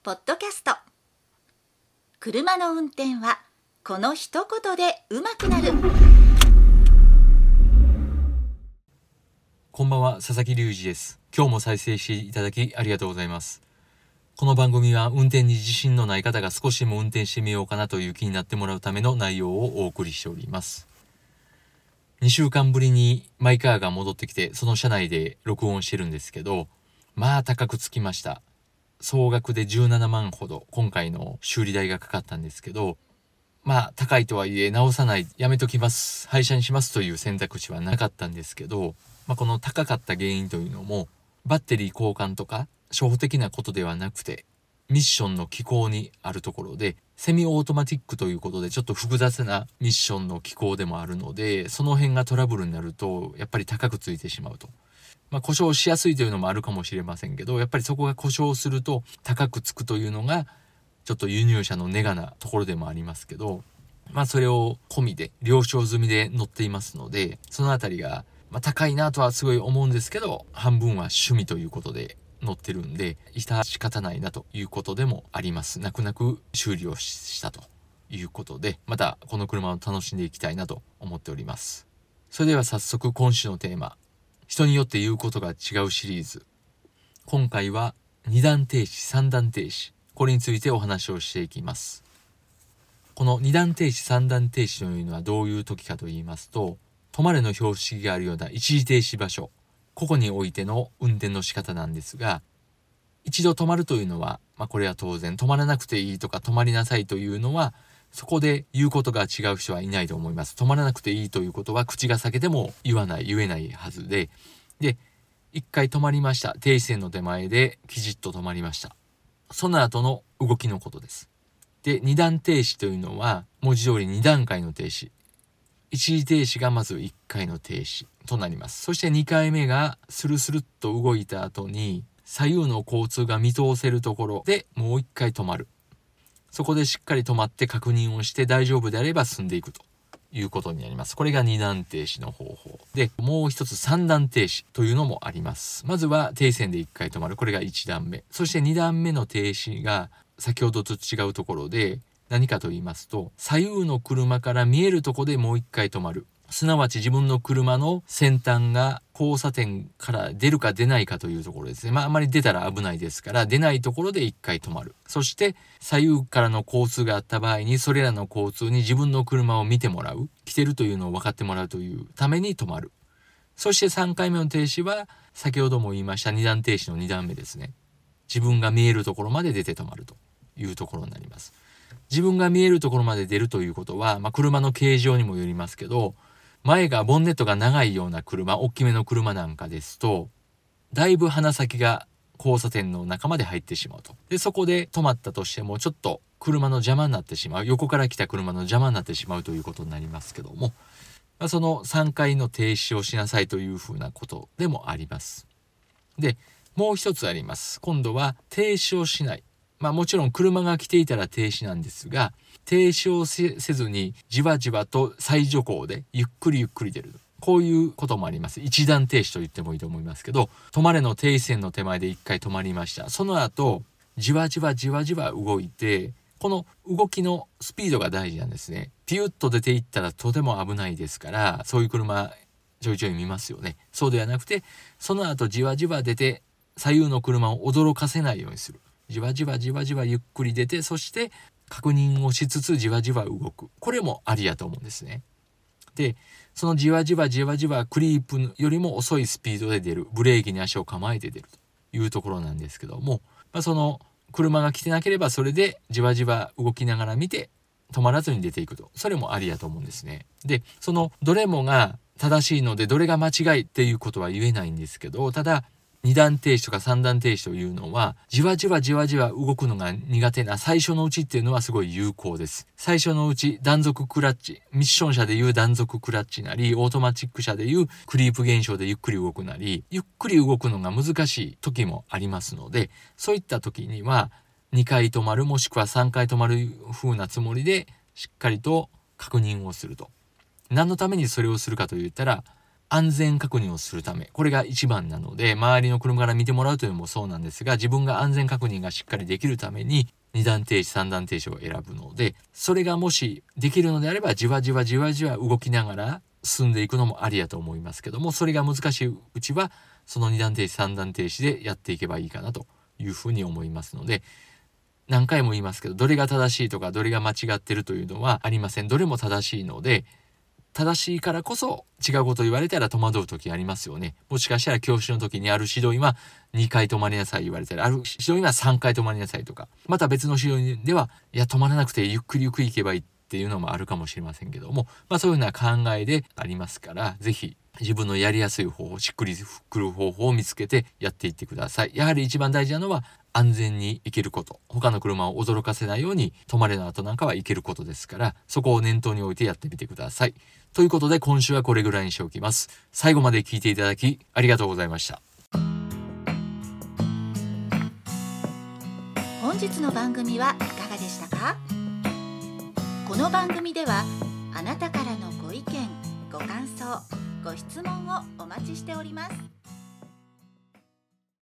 ポッドキャスト。車の運転はこの一言で上手くなる。 こんばんは、佐々木隆二です。今日も再生していただきありがとうございます。この番組は運転に自信のない方が少しでも運転してみようかなという気になってもらうための内容をお送りしております。2週間ぶりにマイカーが戻ってきて、その車内で録音してるんですけど、高くつきました。総額で17万ほど今回の修理代がかかったんですけど、高いとはいえ直さない、やめときます、廃車にしますという選択肢はなかったんですけど、この高かった原因というのもバッテリー交換とか初歩的なことではなくて、ミッションの機構にあるところで、セミオートマティックということでちょっと複雑なミッションの機構でもあるので、その辺がトラブルになるとやっぱり高くついてしまうと。故障しやすいというのもあるかもしれませんけど、やっぱりそこが故障すると高くつくというのがちょっと輸入車のネガなところでもありますけど、それを込みで了承済みで載っていますので、そのあたりが高いなとはすごい思うんですけど、半分は趣味ということで載ってるんで、致し方ないなということでもあります。泣く泣く修理をしたということで、またこの車を楽しんでいきたいなと思っております。それでは早速今週のテーマ、人によって言うことが違うシリーズ。今回は2段停止3段停止、これについてお話をしていきます。この2段停止3段停止というのはどういう時かと言いますと、止まれの標識があるような一時停止場所、ここにおいての運転の仕方なんですが、一度止まるというのは、これは当然止まらなくていいとか止まりなさいというのは、そこで言うことが違う人はいないと思います。止まらなくていいということは口が裂けても言えないはずで、一回止まりました。停止線の手前できちっと止まりました。その後の動きのことです。で、二段停止というのは文字通り2段階の停止。一時停止がまず1回の停止となります。そして2回目がスルスルっと動いた後に左右の交通が見通せるところでもう1回止まる。そこでしっかり止まって確認をして大丈夫であれば進んでいくということになります。これが2段停止の方法で、もう一つ3段停止というのもあります。まずは停止線で1回止まる。これが1段目。そして2段目の停止が先ほどと違うところで、何かと言いますと、左右の車から見えるところでもう1回止まる。すなわち自分の車の先端が交差点から出るか出ないかというところですね。あまり出たら危ないですから、出ないところで1回止まる。そして左右からの交通があった場合に、それらの交通に自分の車を見てもらう、来てるというのを分かってもらうというために止まる。そして3回目の停止は先ほども言いました2段停止の2段目ですね。自分が見えるところまで出て止まるというところになります。自分が見えるところまで出るということは、車の形状にもよりますけど、前がボンネットが長いような車、大きめの車なんかですと、だいぶ鼻先が交差点の中まで入ってしまうと。で、そこで止まったとしても、ちょっと車の邪魔になってしまう。横から来た車の邪魔になってしまうということになりますけども、その3回の停止をしなさいというふうなことでもあります。で、もう一つあります。今度は停止をしない。もちろん車が来ていたら停止なんですが、停止をせずにじわじわと再徐行でゆっくり出る。こういうこともあります。一段停止と言ってもいいと思いますけど、止まれの停止線の手前で一回止まりました。その後、じわじわ動いて、この動きのスピードが大事なんですね。ピュッと出ていったらとても危ないですから、そういう車ちょいちょい見ますよね。そうではなくて、その後じわじわ出て、左右の車を驚かせないようにする。じわじわゆっくり出て、そして確認をしつつじわじわ動く。これもありやと思うんですね。で、そのじわじわクリープよりも遅いスピードで出る。ブレーキに足を構えて出るというところなんですけども、その車が来てなければそれでじわじわ動きながら見て止まらずに出ていくと。それもありやと思うんですね。で、そのどれもが正しいのでどれが間違いっていうことは言えないんですけど、ただ2段停止とか3段停止というのは、じわじわ動くのが苦手な最初のうちっていうのはすごい有効です。最初のうち、断続クラッチ、ミッション車でいう断続クラッチなり、オートマチック車でいうクリープ現象でゆっくり動くなり、ゆっくり動くのが難しい時もありますので、そういった時には、2回止まるもしくは3回止まる風なつもりで、しっかりと確認をすると。何のためにそれをするかと言ったら、 安全確認をするため、これが一番なので、周りの車から見てもらうというのもそうなんですが、自分が安全確認がしっかりできるために2段停止3段停止を選ぶので、それがもしできるのであればじわじわ動きながら進んでいくのもありやと思いますけども、それが難しいうちはその2段停止3段停止でやっていけばいいかなというふうに思いますので、何回も言いますけど、どれが正しいとかどれが間違ってるというのはありません。どれも正しいので、正しいからこそ違うこと言われたら戸惑う時ありますよね。もしかしたら教師の時にある指導員は2回止まりなさい言われたら、ある指導員は3回止まりなさいとか、また別の指導員ではいや止まらなくてゆっくり行けばいいっていうのもあるかもしれませんけども、そういうような考えでありますから、ぜひ自分のやりやすい方法、しっくりくる方法を見つけてやっていってください。やはり一番大事なのは安全に行けること、他の車を驚かせないように止まれの後なんかは行けることですから、そこを念頭に置いてやってみてください。ということで今週はこれぐらいにしておきます。最後まで聞いていただきありがとうございました。 本日の番組はいかがでしたか？この番組ではあなたからのご意見、ご感想、ご質問をお待ちしております。